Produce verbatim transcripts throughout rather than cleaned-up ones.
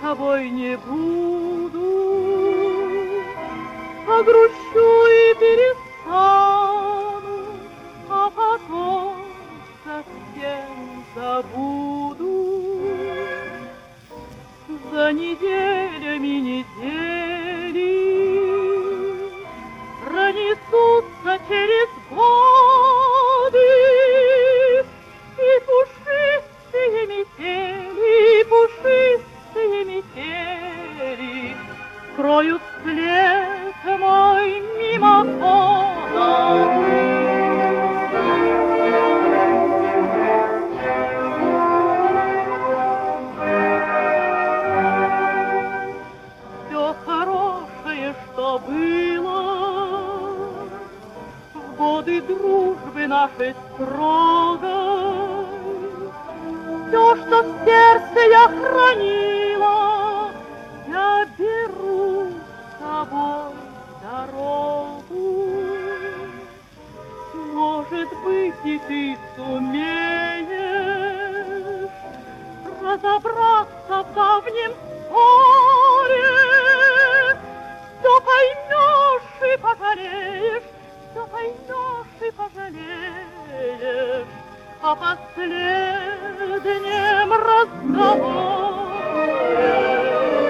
тобой не буду, погрущу и перестану, а потом совсем забуду. За неделями недели пронесутся через годы, и пушистые метели, и пушистые метели кроют след мой мимоходом. Что было в годы дружбы нашей строгой, все, что в сердце я хранила, я беру с собой в дорогу. Может быть, и ты сумеешь разобраться в давнем споре, все поймешь и пожалеешь, все поймешь и пожалеешь о последнем разговоре.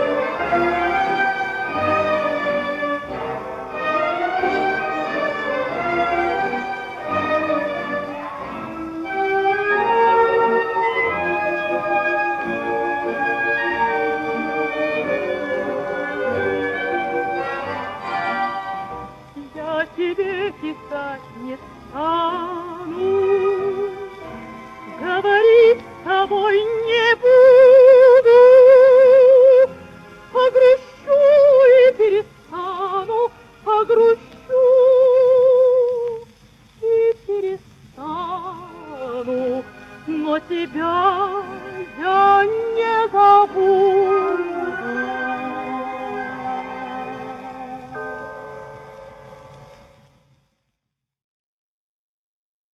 Тебе писать не стану, говорить с тобой не буду, погрущу и перестану, погрущу и перестану, но тебя я не забуду.